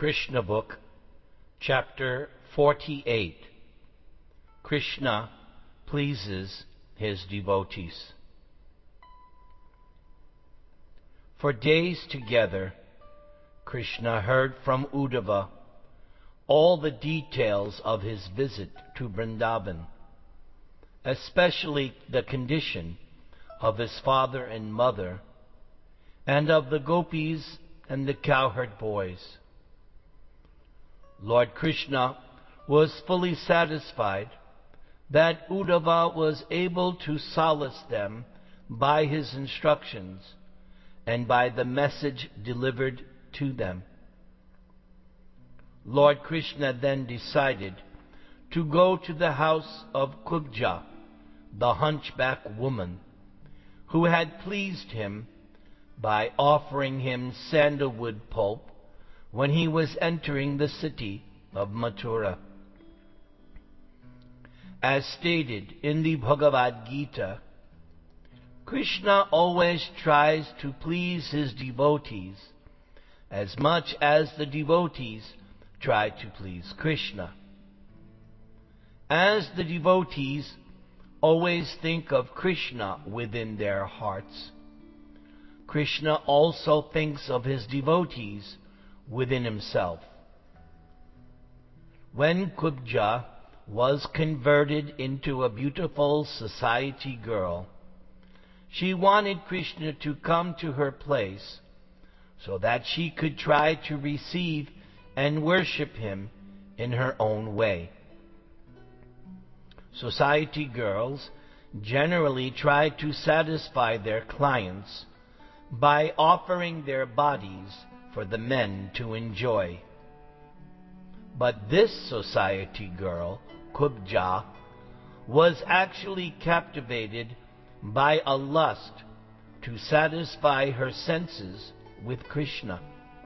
Krishna Book, Chapter 48. Krishna pleases his devotees. For days together, Krishna heard from Uddhava all the details of his visit to Vrindavan, especially the condition of his father and mother, and of the gopis and the cowherd boys. Lord Krishna was fully satisfied that Uddhava was able to solace them by his instructions and by the message delivered to them. Lord Krishna then decided to go to the house of Kubja, the hunchback woman, who had pleased him by offering him sandalwood pulp when he was entering the city of Mathura. As stated in the Bhagavad Gita, Krishna always tries to please his devotees as much as the devotees try to please Krishna. As the devotees always think of Krishna within their hearts, Krishna also thinks of his devotees within himself. When Kubja was converted into a beautiful society girl, she wanted Krishna to come to her place so that she could try to receive and worship him in her own way. Society girls generally try to satisfy their clients by offering their bodies for the men to enjoy. But this society girl, Kubja, was actually captivated by a lust to satisfy her senses with Krishna.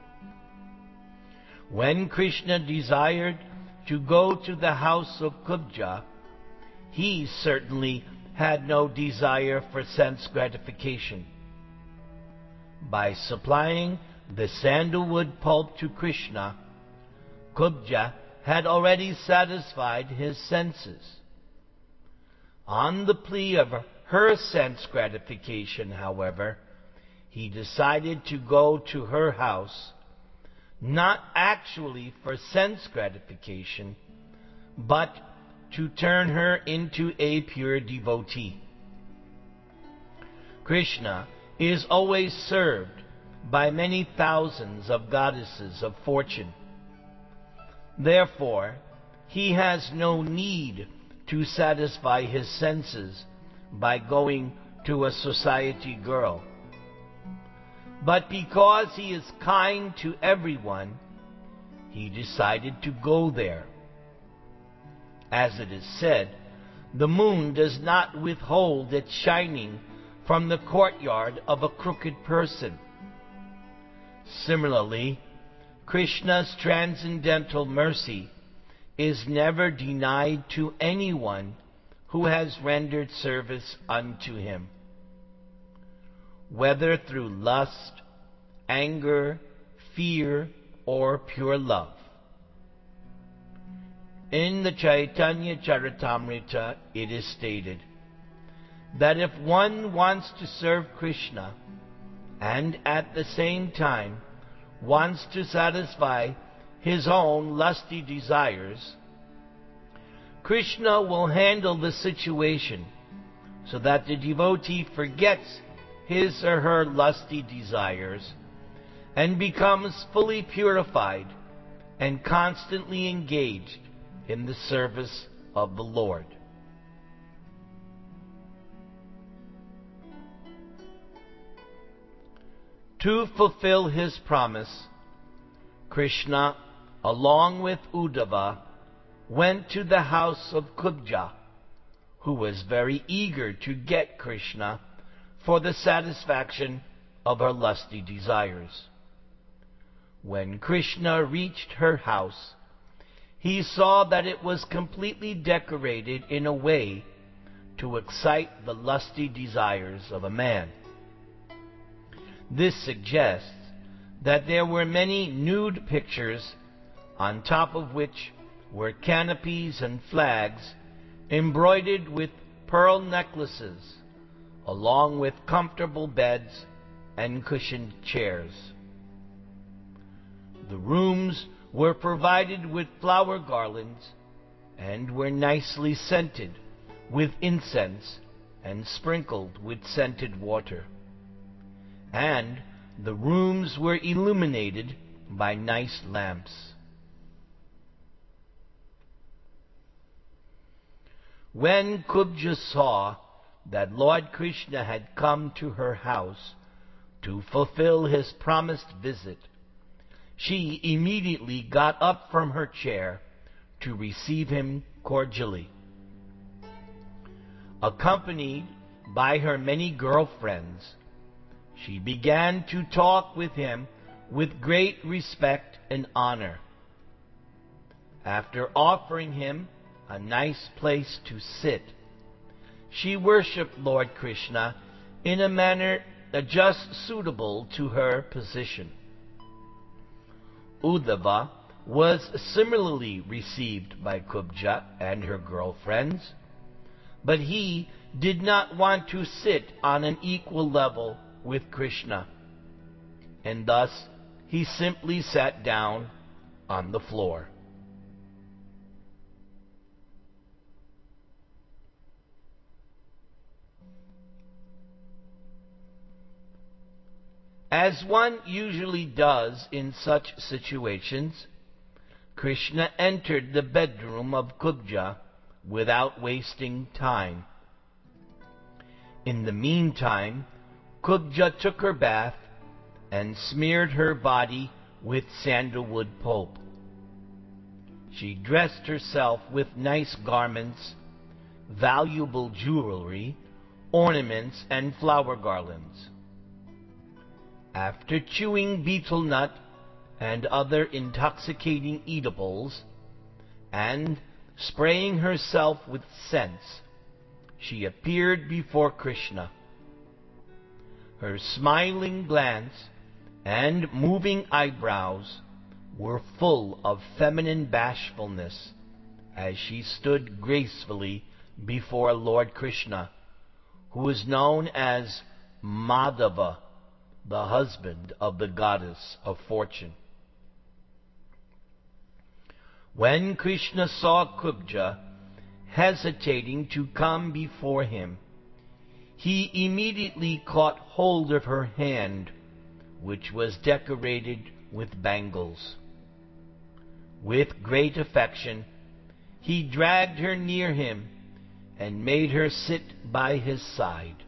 When Krishna desired to go to the house of Kubja, he certainly had no desire for sense gratification. By supplying the sandalwood pulp to Krishna, Kubja had already satisfied his senses. On the plea of her sense gratification, however, he decided to go to her house, not actually for sense gratification, but to turn her into a pure devotee. Krishna is always served by many thousands of goddesses of fortune. Therefore, he has no need to satisfy his senses by going to a society girl. But because he is kind to everyone, he decided to go there. As it is said, the moon does not withhold its shining from the courtyard of a crooked person. Similarly, Krishna's transcendental mercy is never denied to anyone who has rendered service unto him, whether through lust, anger, fear, or pure love. In the Chaitanya Charitamrita, it is stated that if one wants to serve Krishna and at the same time wants to satisfy his own lusty desires, Krishna will handle the situation so that the devotee forgets his or her lusty desires and becomes fully purified and constantly engaged in the service of the Lord. To fulfill his promise, Krishna, along with Uddhava, went to the house of Kubja, who was very eager to get Krishna for the satisfaction of her lusty desires. When Krishna reached her house, he saw that it was completely decorated in a way to excite the lusty desires of a man. This suggests that there were many nude pictures on top of which were canopies and flags embroidered with pearl necklaces, along with comfortable beds and cushioned chairs. The rooms were provided with flower garlands and were nicely scented with incense and sprinkled with scented water. And the rooms were illuminated by nice lamps. When Kubja saw that Lord Krishna had come to her house to fulfill his promised visit, she immediately got up from her chair to receive him cordially. Accompanied by her many girlfriends, she began to talk with him with great respect and honor. After offering him a nice place to sit, she worshipped Lord Krishna in a manner just suitable to her position. Uddhava was similarly received by Kubja and her girlfriends, but he did not want to sit on an equal level with Krishna, and thus he simply sat down on the floor. As one usually does in such situations, Krishna entered the bedroom of Kubja without wasting time. In the meantime, Kubja took her bath and smeared her body with sandalwood pulp. She dressed herself with nice garments, valuable jewelry, ornaments, and flower garlands. After chewing betel nut and other intoxicating eatables, and spraying herself with scents, she appeared before Krishna. Her smiling glance and moving eyebrows were full of feminine bashfulness as she stood gracefully before Lord Krishna, who is known as Madhava, the husband of the goddess of fortune. When Krishna saw Kubja hesitating to come before him, he immediately caught hold of her hand, which was decorated with bangles. With great affection, he dragged her near him and made her sit by his side.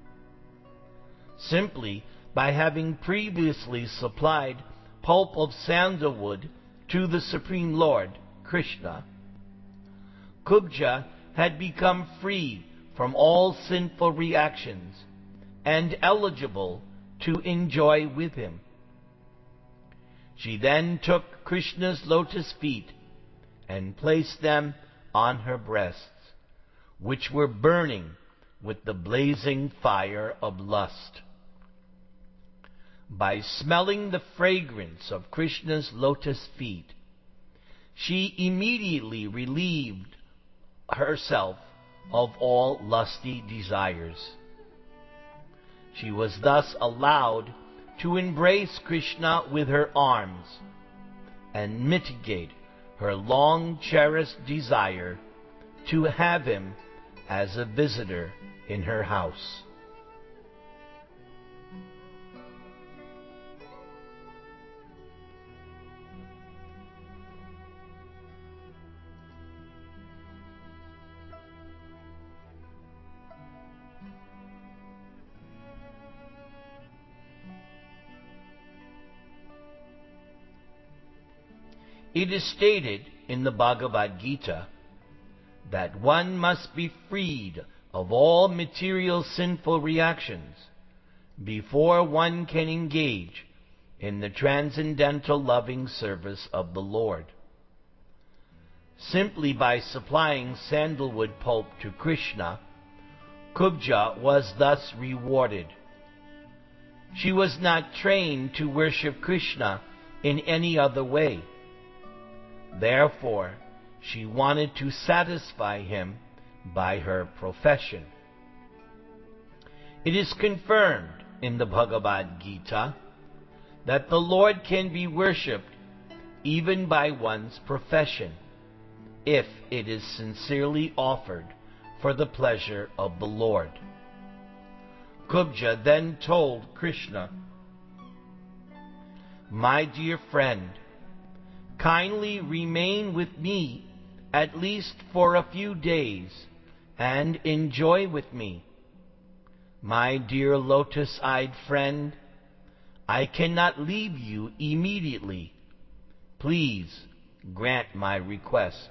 Simply by having previously supplied pulp of sandalwood to the Supreme Lord, Krishna, Kubja had become free from all sinful reactions and eligible to enjoy with him. She then took Krishna's lotus feet and placed them on her breasts, which were burning with the blazing fire of lust. By smelling the fragrance of Krishna's lotus feet, she immediately relieved herself of all lusty desires. She was thus allowed to embrace Krishna with her arms and mitigate her long-cherished desire to have him as a visitor in her house. It is stated in the Bhagavad Gita that one must be freed of all material sinful reactions before one can engage in the transcendental loving service of the Lord. Simply by supplying sandalwood pulp to Krishna, Kubja was thus rewarded. She was not trained to worship Krishna in any other way. Therefore, she wanted to satisfy him by her profession. It is confirmed in the Bhagavad Gita that the Lord can be worshipped even by one's profession, if it is sincerely offered for the pleasure of the Lord. Kubja then told Krishna, "My dear friend, kindly remain with me at least for a few days and enjoy with me. My dear lotus-eyed friend, I cannot leave you immediately. Please grant my request."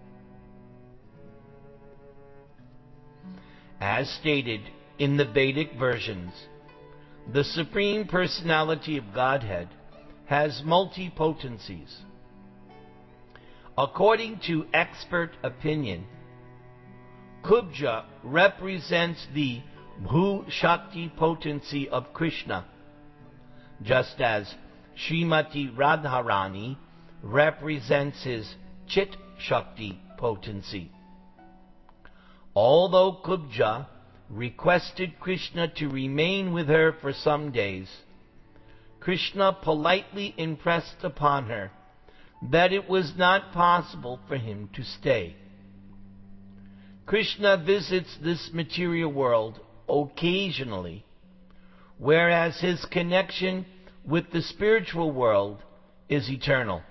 As stated in the Vedic versions, the Supreme Personality of Godhead has multi-potencies. According to expert opinion, Kubja represents the Bhu Shakti potency of Krishna, just as Srimati Radharani represents his Chit Shakti potency. Although Kubja requested Krishna to remain with her for some days, Krishna politely impressed upon her that it was not possible for him to stay. Krishna visits this material world occasionally, whereas his connection with the spiritual world is eternal.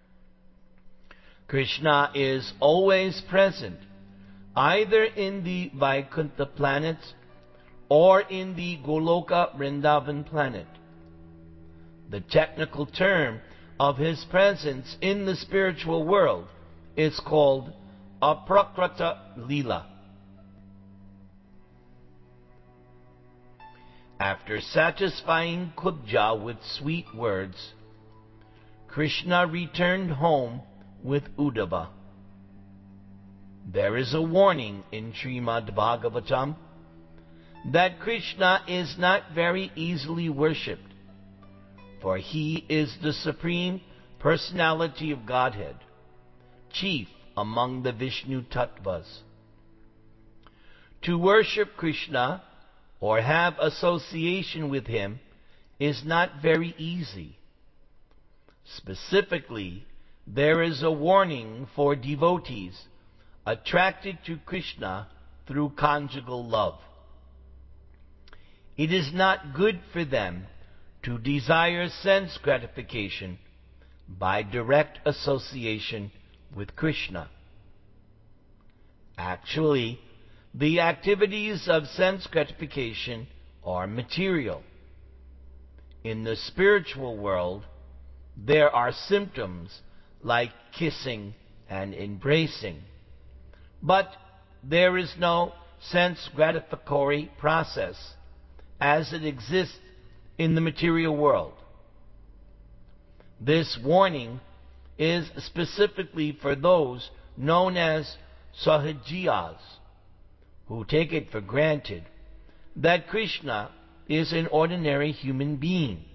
Krishna is always present, either in the Vaikuntha planets or in the Goloka Vrindavan planet. The technical term of his presence in the spiritual world is called Aprakrita Lila. After satisfying Kubja with sweet words, Krishna returned home with Uddhava. There is a warning in Srimad Bhagavatam that Krishna is not very easily worshipped, for he is the Supreme Personality of Godhead, chief among the Vishnu Tattvas. To worship Krishna or have association with him is not very easy. Specifically, there is a warning for devotees attracted to Krishna through conjugal love. It is not good for them to desire sense gratification by direct association with Krishna. Actually, the activities of sense gratification are material. In the spiritual world, there are symptoms like kissing and embracing, but there is no sense gratificatory process as it exists in the material world. This warning is specifically for those known as Sahajiyas, who take it for granted that Krishna is an ordinary human being.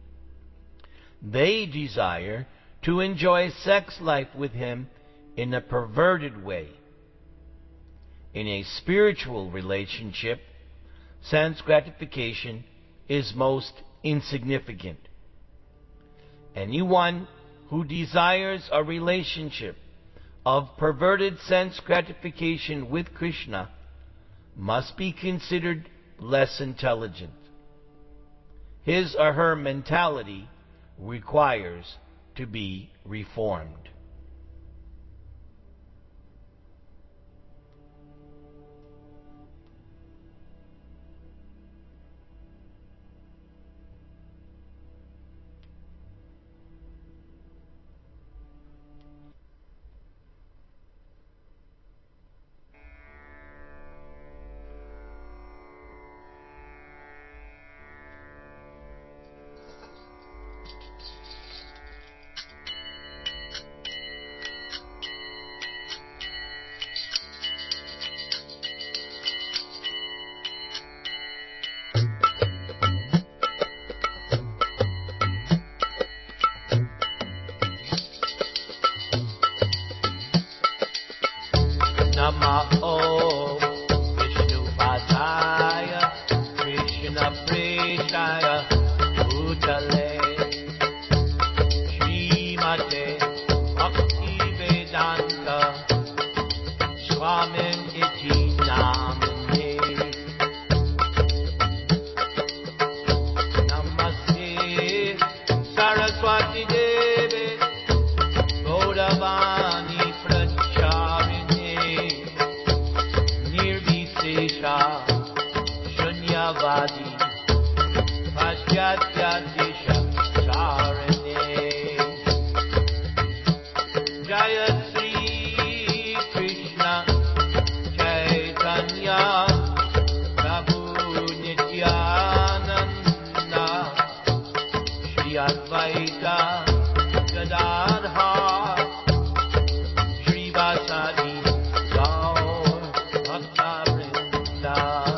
They desire to enjoy sex life with him in a perverted way. In a spiritual relationship, sense gratification is most insignificant. Anyone who desires a relationship of perverted sense gratification with Krishna must be considered less intelligent. His or her mentality requires to be reformed. Jaya Bhutale Srimate Bhakti Vedanta Swamin Iti Namane Namaste Saraswati Devi Gauravani Pracharine Nirvisesha Shunyavadi Paschatya Disha Sarane Jaya Sri Krishna Chaitanya Prabhu Nityananda Shri Advaita Gadadha Shri Vasadi Gaur Bhakta Vrinda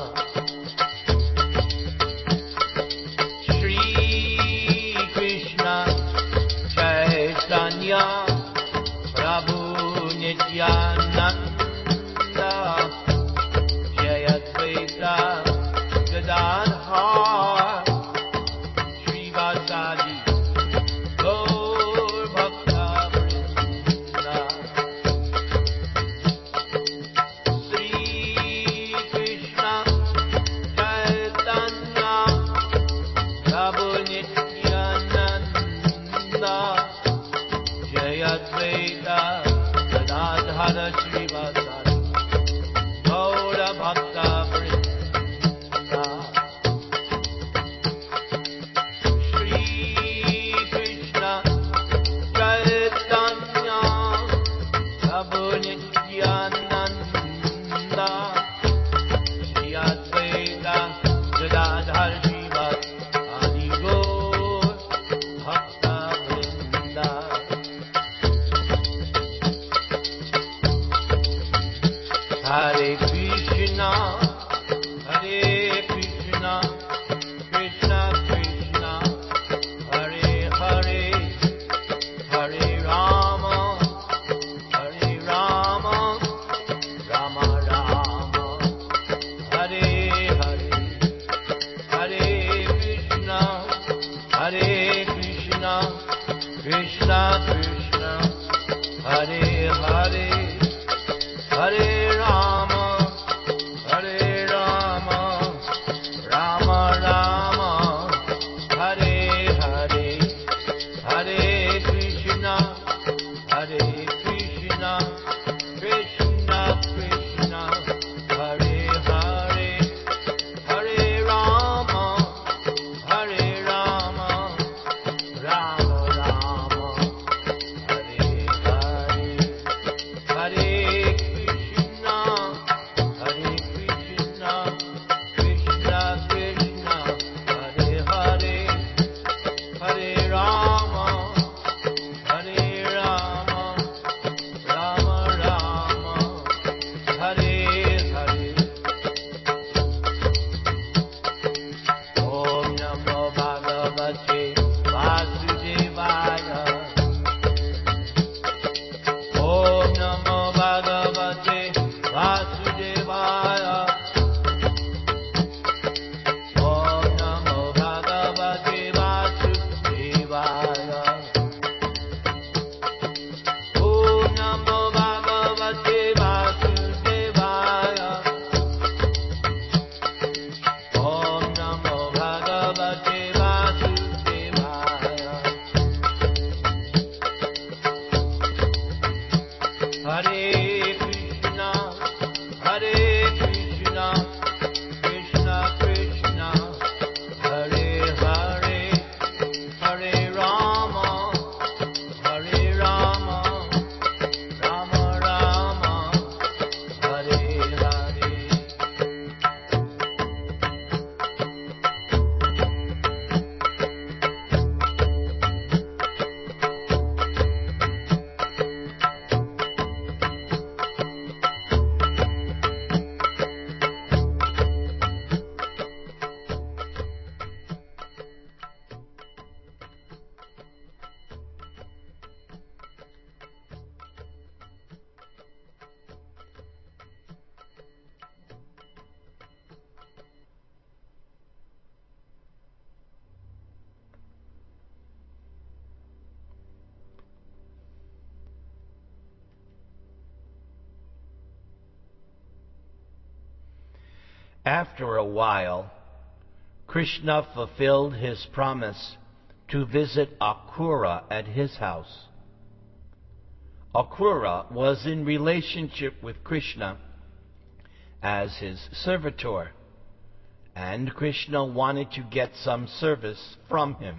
Shri Krishna Chaitanya Prabhu Nityananda Jai Advaita Gadadha Shri Vasadi Gaur Bhakta Vrinda Shri Krishna Chaitanya Prabhu Nityananda Jai Advaita Gadadhara Srivasadi Gaura Bhakta Vrinda Shri Krishna Chaitanya Prabhu Nityananda Shri Advaita Gadadhara Srivasadi Gaura After a while, Krishna fulfilled his promise to visit Akrura at his house. Akrura was in relationship with Krishna as his servitor, and Krishna wanted to get some service from him.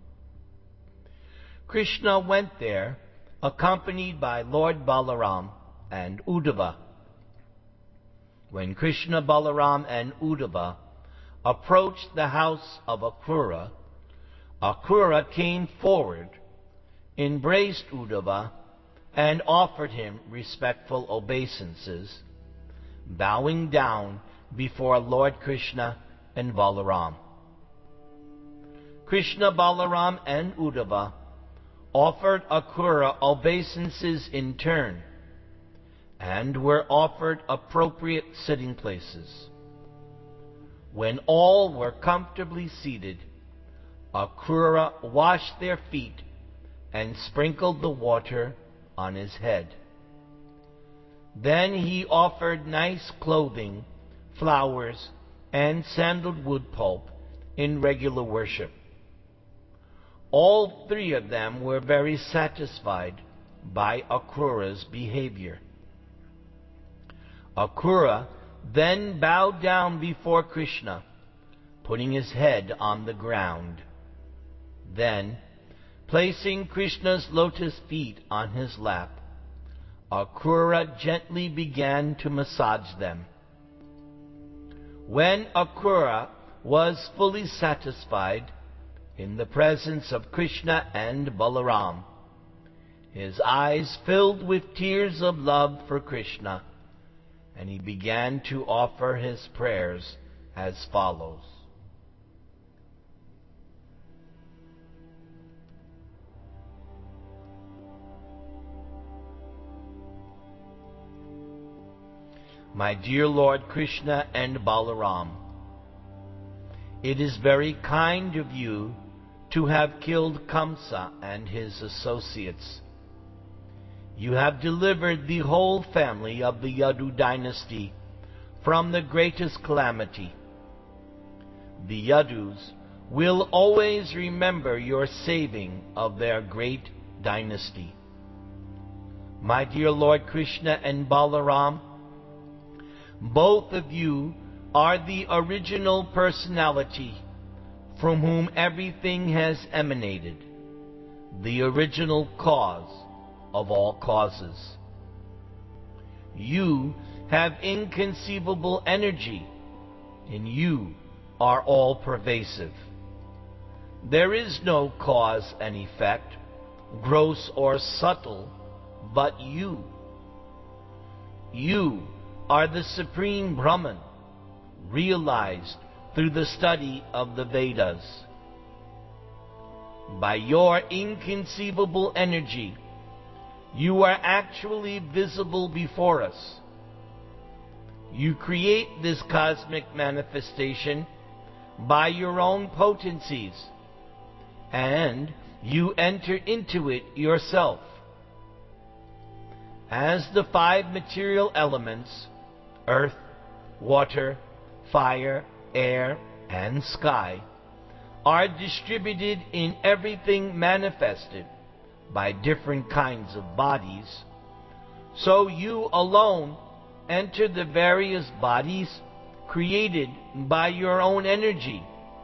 Krishna went there accompanied by Lord Balaram and Uddhava. When Krishna, Balaram, and Uddhava approached the house of Akrura, Akrura came forward, embraced Uddhava, and offered him respectful obeisances, bowing down before Lord Krishna and Balaram. Krishna, Balaram, and Uddhava offered Akrura obeisances in turn, and were offered appropriate sitting places. When all were comfortably seated, Akrura washed their feet and sprinkled the water on his head. Then he offered nice clothing, flowers, and sandalwood pulp in regular worship. All three of them were very satisfied by Akrura's behavior. Akrura then bowed down before Krishna, putting his head on the ground. Then, placing Krishna's lotus feet on his lap, Akrura gently began to massage them. When Akrura was fully satisfied in the presence of Krishna and Balaram, his eyes filled with tears of love for Krishna, and he began to offer his prayers as follows. My dear Lord Krishna and Balaram, it is very kind of you to have killed Kamsa and his associates. You have delivered the whole family of the Yadu dynasty from the greatest calamity. The Yadus will always remember your saving of their great dynasty. My dear Lord Krishna and Balaram, both of you are the original personality from whom everything has emanated, the original cause of all causes. You have inconceivable energy, and you are all pervasive. There is no cause and effect, gross or subtle, but you. You are the Supreme Brahman, realized through the study of the Vedas. By your inconceivable energy, you are actually visible before us. You create this cosmic manifestation by your own potencies, and you enter into it yourself. As the five material elements, earth, water, fire, air, and sky, are distributed in everything manifested by different kinds of bodies, so you alone enter the various bodies created by your own energy.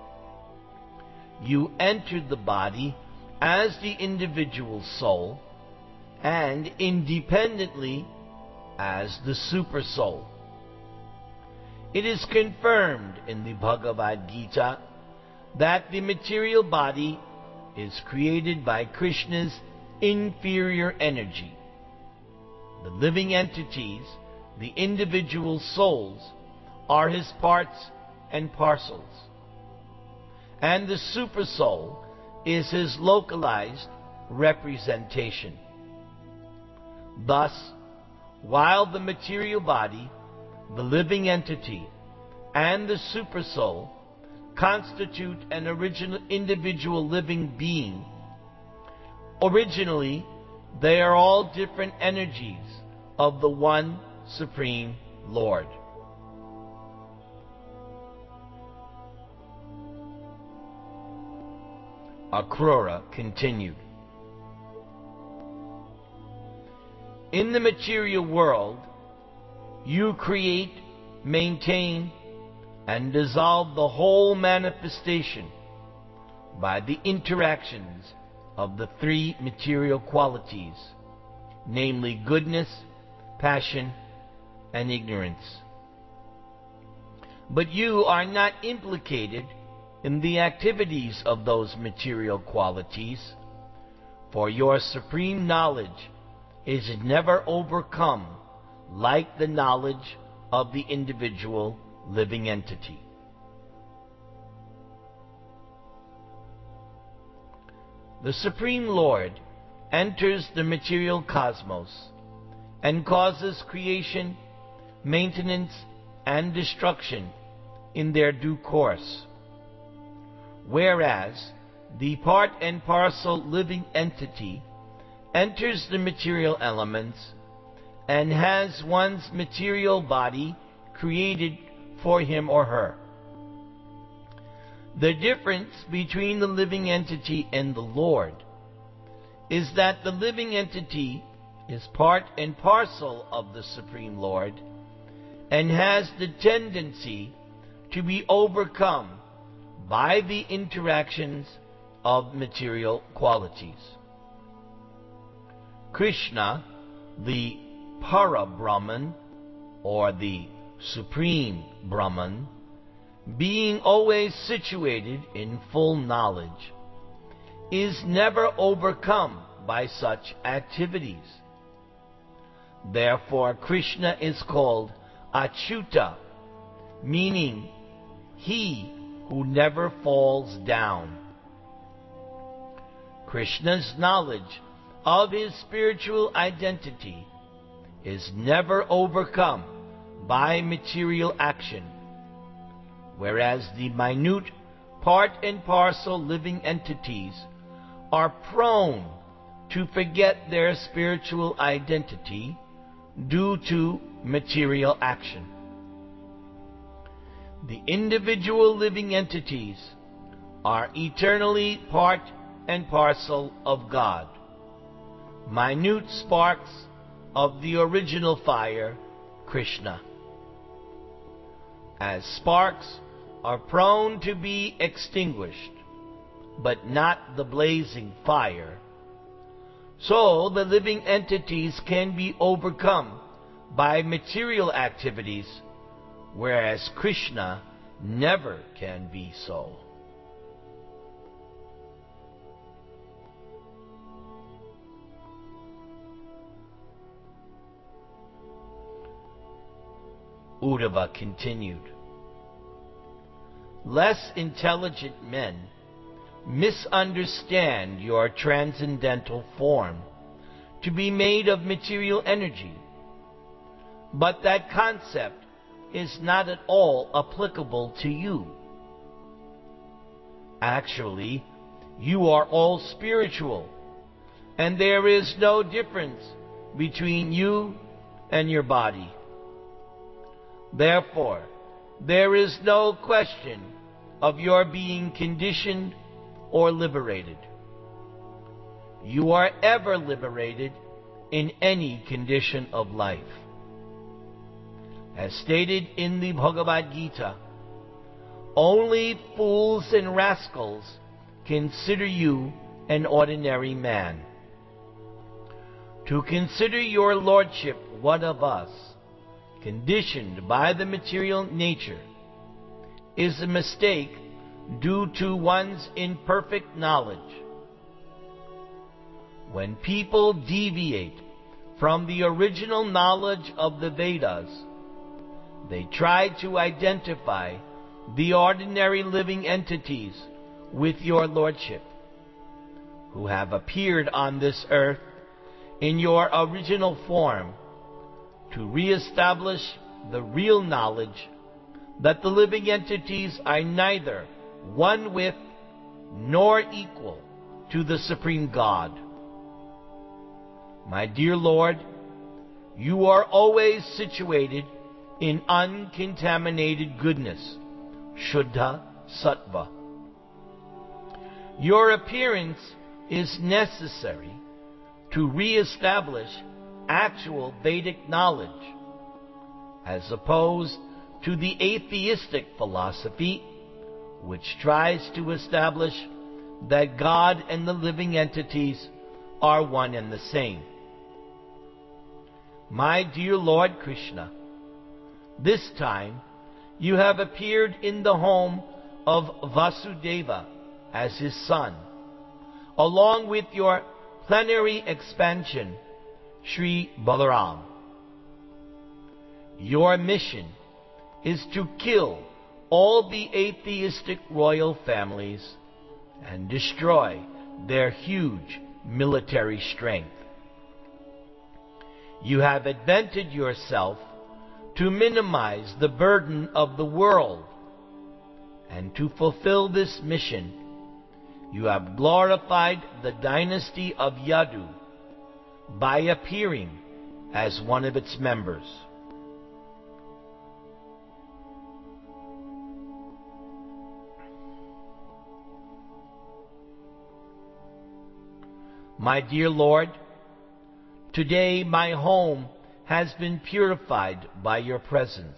You entered the body as the individual soul, and independently as the super soul. It is confirmed in the Bhagavad Gita that the material body is created by Krishna's inferior energy. The living entities, the individual souls, are his parts and parcels, and the super soul is his localized representation. Thus, while the material body, the living entity, and the super soul constitute an original individual living being, originally they are all different energies of the one Supreme Lord. Akrura continued. In the material world, you create, maintain, and dissolve the whole manifestation by the interactions of the three material qualities, namely goodness, passion, and ignorance. But you are not implicated in the activities of those material qualities, for your supreme knowledge is never overcome like the knowledge of the individual living entity. The Supreme Lord enters the material cosmos and causes creation, maintenance, and destruction in their due course, whereas the part and parcel living entity enters the material elements and has one's material body created for him or her. The difference between the living entity and the Lord is that the living entity is part and parcel of the Supreme Lord and has the tendency to be overcome by the interactions of material qualities. Krishna, the Para-Brahman, or the Supreme Brahman, being always situated in full knowledge, is never overcome by such activities. Therefore, Krishna is called Achyuta, meaning he who never falls down. Krishna's knowledge of his spiritual identity is never overcome by material action, whereas the minute part and parcel living entities are prone to forget their spiritual identity due to material action. The individual living entities are eternally part and parcel of God, minute sparks of the original fire, Krishna. As sparks are prone to be extinguished, but not the blazing fire, so the living entities can be overcome by material activities, whereas Krishna never can be so. Uddhava continued. Less intelligent men misunderstand your transcendental form to be made of material energy, but that concept is not at all applicable to you. Actually, you are all spiritual, and there is no difference between you and your body. Therefore, there is no question of your being conditioned or liberated. You are ever liberated in any condition of life. As stated in the Bhagavad Gita, only fools and rascals consider you an ordinary man. To consider your lordship one of us, conditioned by the material nature, is a mistake due to one's imperfect knowledge. When people deviate from the original knowledge of the Vedas, they try to identify the ordinary living entities with your lordship, who have appeared on this earth in your original form to re-establish the real knowledge that the living entities are neither one with nor equal to the Supreme God. My dear Lord, you are always situated in uncontaminated goodness, Shuddha Sattva. Your appearance is necessary to re-establish actual Vedic knowledge, as opposed to the atheistic philosophy which tries to establish that God and the living entities are one and the same. My dear Lord Krishna, this time you have appeared in the home of Vasudeva as his son, along with your plenary expansion, Sri Balaram. Your mission is to kill all the atheistic royal families and destroy their huge military strength. You have invented yourself to minimize the burden of the world, and to fulfill this mission, you have glorified the dynasty of Yadu by appearing as one of its members. My dear Lord, today my home has been purified by your presence.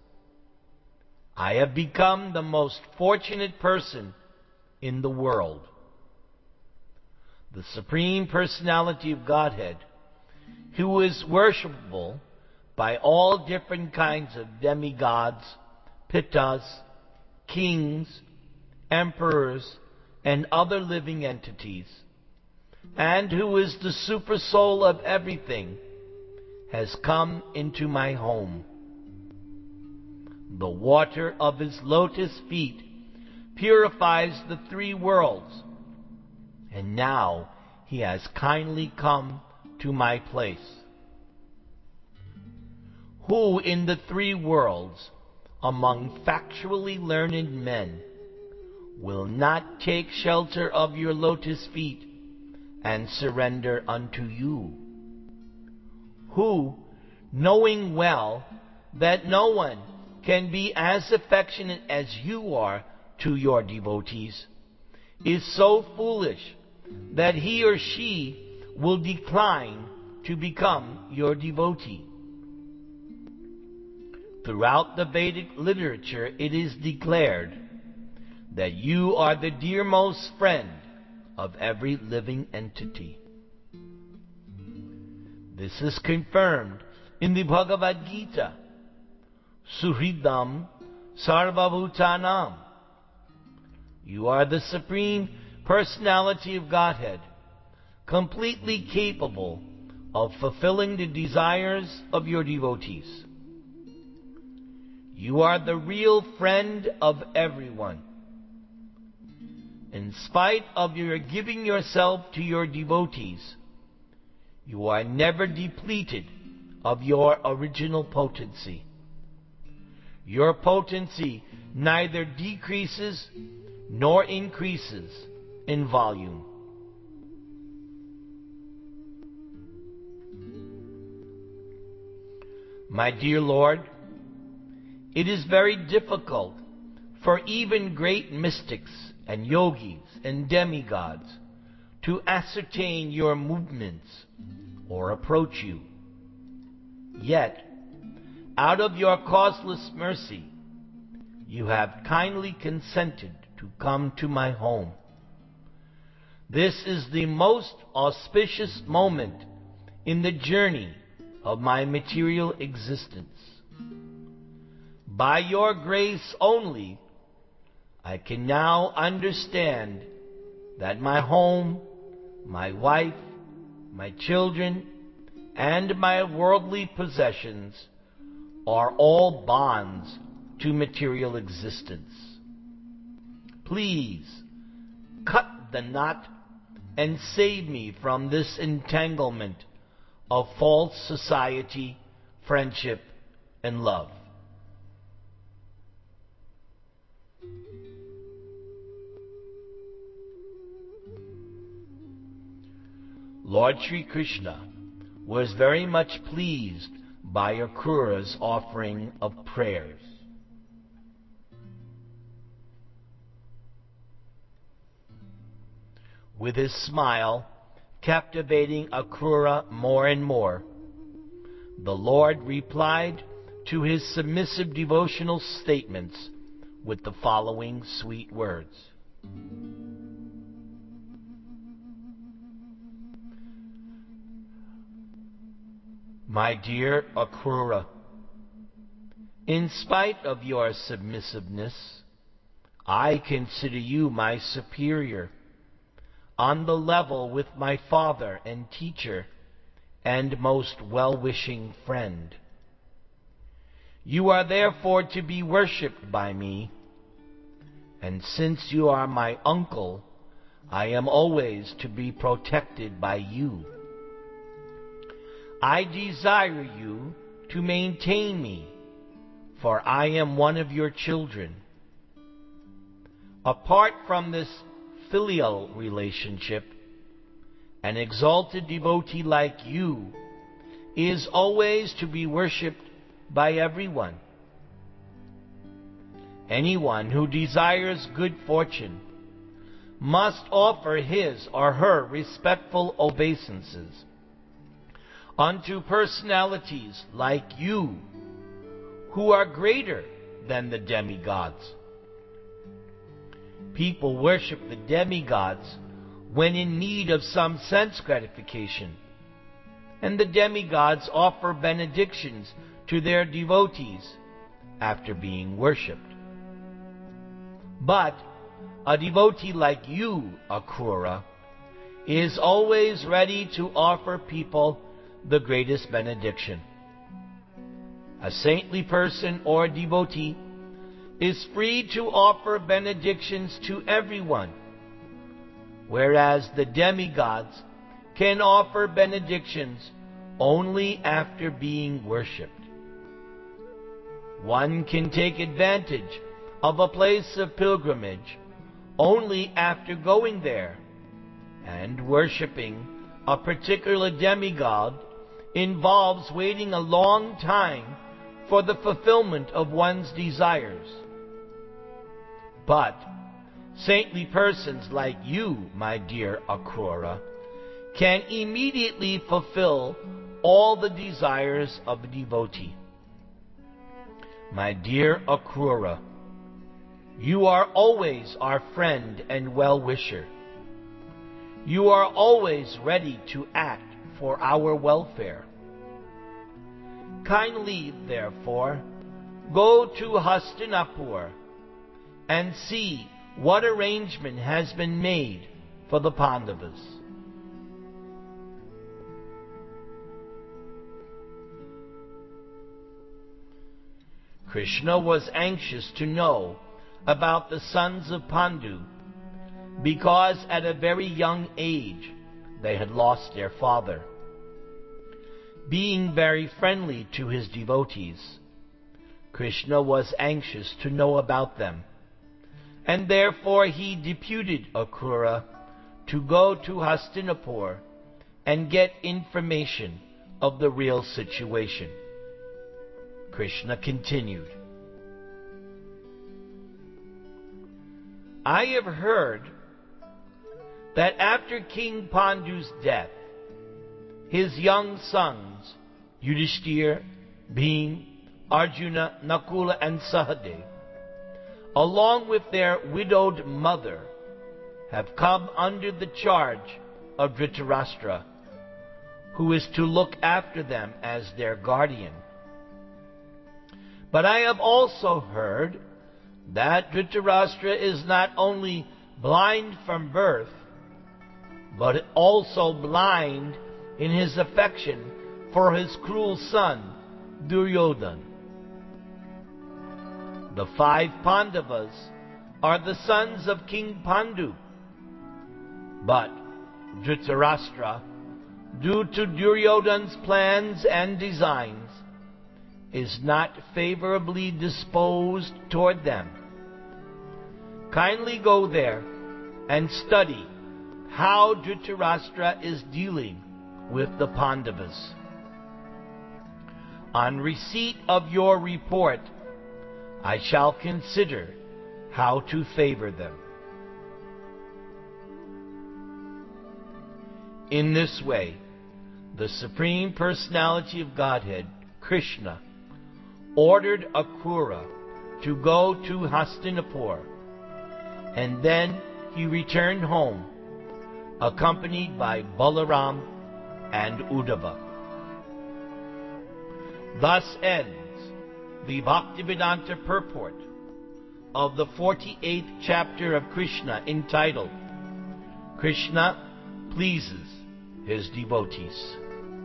I have become the most fortunate person in the world. The Supreme Personality of Godhead, who is worshipable by all different kinds of demigods, pittas, kings, emperors, and other living entities, and who is the super soul of everything, has come into my home. The water of his lotus feet purifies the three worlds, and now he has kindly come to my place. Who in the three worlds, among factually learned men, will not take shelter of your lotus feet and surrender unto you? Who, knowing well that no one can be as affectionate as you are to your devotees, is so foolish that he or she will decline to become your devotee? Throughout the Vedic literature, it is declared that you are the dearmost friend of every living entity. This is confirmed in the Bhagavad Gita. Suhridam Sarvabhutanam. You are the Supreme Personality of Godhead, completely capable of fulfilling the desires of your devotees. You are the real friend of everyone. In spite of your giving yourself to your devotees, you are never depleted of your original potency. Your potency neither decreases nor increases in volume. My dear Lord, it is very difficult for even great mystics and yogis and demigods to ascertain your movements or approach you. Yet, out of your causeless mercy, you have kindly consented to come to my home. This is the most auspicious moment in the journey of my material existence. By your grace only, I can now understand that my home, my wife, my children, and my worldly possessions are all bonds to material existence. Please, cut the knot and save me from this entanglement of false society, friendship, and love. Lord Sri Krishna was very much pleased by Akrura's offering of prayers. with his smile captivating Akrura more and more, the Lord replied to his submissive devotional statements with the following sweet words. My dear Akrura, in spite of your submissiveness, I consider you my superior, on the level with my father and teacher and most well-wishing friend. You are therefore to be worshipped by me, and since you are my uncle, I am always to be protected by you. I desire you to maintain me, for I am one of your children. Apart from this filial relationship, an exalted devotee like you is always to be worshipped by everyone. Anyone who desires good fortune must offer his or her respectful obeisances unto personalities like you, who are greater than the demigods. People worship the demigods when in need of some sense gratification, and the demigods offer benedictions to their devotees after being worshipped. But a devotee like you, Akrura, is always ready to offer people the greatest benediction. A saintly person or devotee is free to offer benedictions to everyone, whereas the demigods can offer benedictions only after being worshipped. One can take advantage of a place of pilgrimage only after going there, and worshipping a particular demigod involves waiting a long time for the fulfillment of one's desires. But saintly persons like you, my dear Akrura, can immediately fulfill all the desires of a devotee. My dear Akrura, you are always our friend and well-wisher. You are always ready to act for our welfare. Kindly, therefore, go to Hastinapur and see what arrangement has been made for the Pandavas. Krishna was anxious to know about the sons of Pandu, because at a very young age they had lost their father. Being very friendly to his devotees, Krishna was anxious to know about them, and therefore he deputed Akrura to go to Hastinapur and get information of the real situation. Krishna continued, I have heard that after King Pandu's death, his young sons, Yudhishthira, Bhima, Arjuna, Nakula, and Sahadev, along with their widowed mother, have come under the charge of Dhritarashtra, who is to look after them as their guardian. But I have also heard that Dhritarashtra is not only blind from birth, but also blind in his affection for his cruel son, Duryodhana. The 5 Pandavas are the sons of King Pandu, but Dhritarashtra, due to Duryodhana's plans and designs, is not favorably disposed toward them. Kindly go there and study how Dhritarashtra is dealing with the Pandavas. On receipt of your report, I shall consider how to favor them. In this way, the Supreme Personality of Godhead, Krishna, ordered Akrura to go to Hastinapur, and then he returned home, accompanied by Balaram and Uddhava. Thus ends the Bhaktivedanta purport of the 48th chapter of Krishna, entitled Krishna Pleases His Devotees.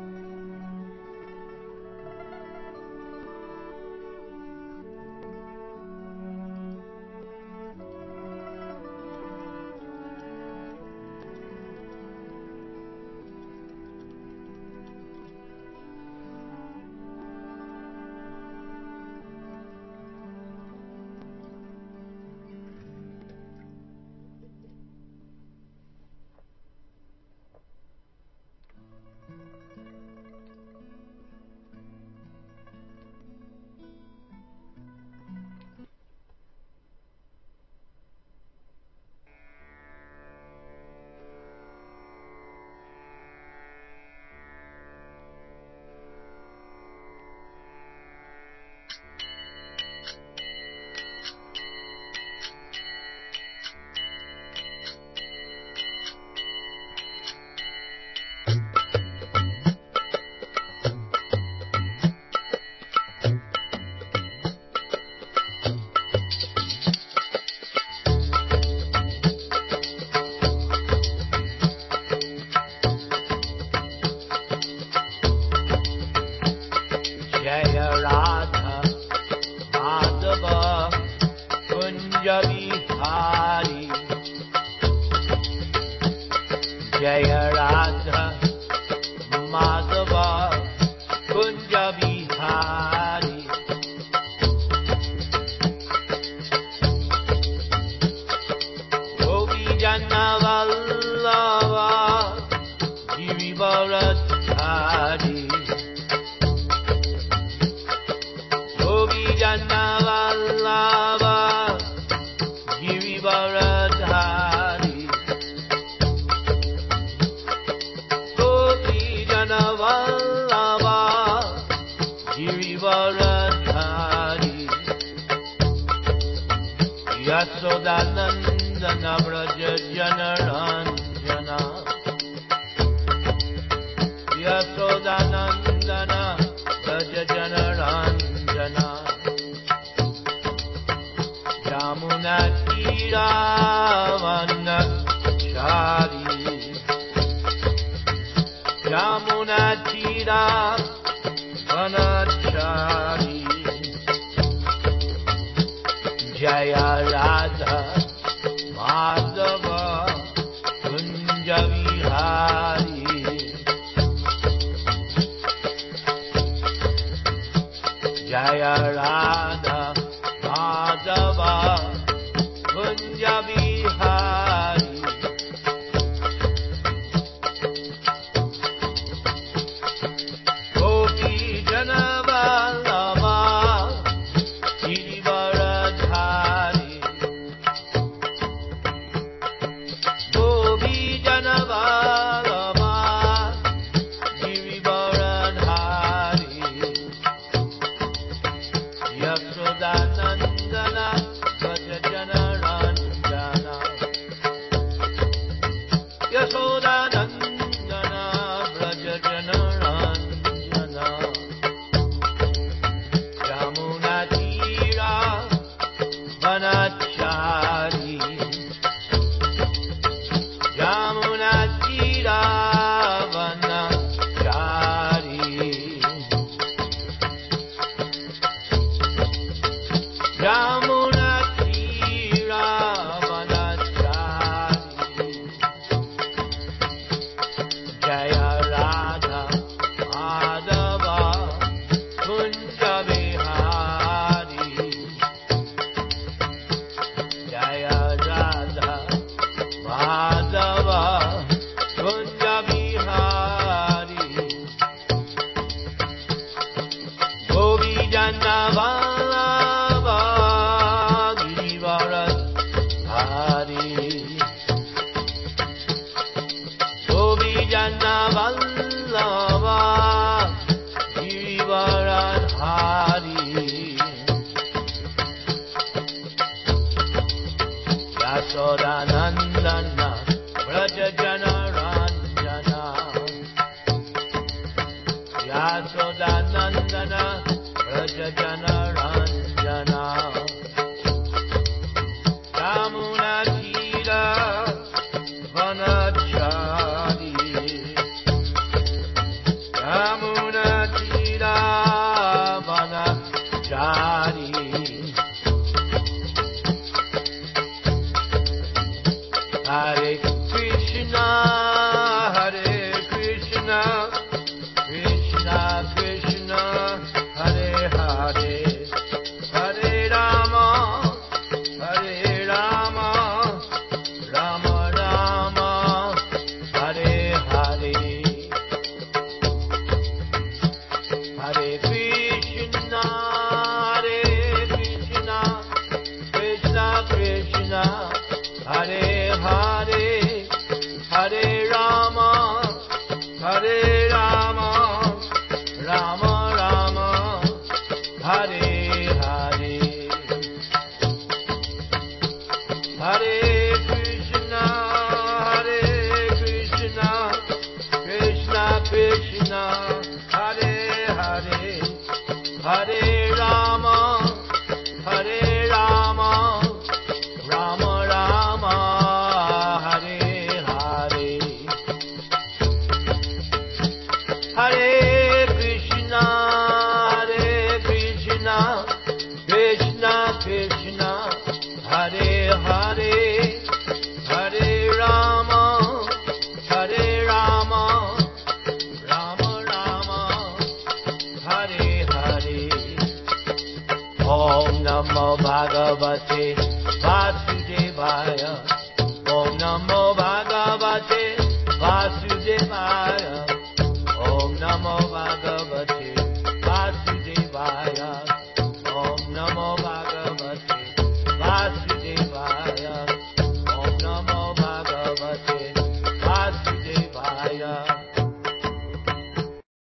Yasodanandana Vraja Janaranjana Yasodanandana Vraja Janaranjana Yamunatiravanna Chari Yamunatiravanna Chari Jaya Radha Madhava Kunja Vihari Jaya Radha Madhava Kunja Vihari Gopi Janavalava Girivaradhari Gopi Janavalava Girivaradhari Yasodanandana Vraja Janaranjana Yasodanandana Vraja Janaranjana Yamunatira Vanachari Yamunatira Vanachari Yamunatira Vanachari Janaranjana Yasodanandana Braja Janaranjana Yamunatira Vanachari Yamunatira Vanachari Hare Krishna, Hare Krishna, Krishna Krishna, Hare Hare, Hare Rama, Hare Rama, Rama Rama, Hare Hare, Hare Krishna, Hare Krishna, Krishna Krishna, Hare Hare, Hare Rama, Hare Rama, Rama Rama, Hare Hare, Hare Krishna, Hare Krishna, Krishna Krishna, Hare Hare, Hare Rama, Hare Rama, Rama Rama, Hare Hare, Hare Krishna, Hare Krishna, Krishna Krishna, Hare Hare, Hare Rama, Hare Rama, Rama Rama, Hare Hare. Om Namo Bhagavate Vasudevaya, Om Namo Bhagavate Vasudevaya, Om Namo Bhagavate Vasudevaya, Om Namo Bhagavate Vasudevaya.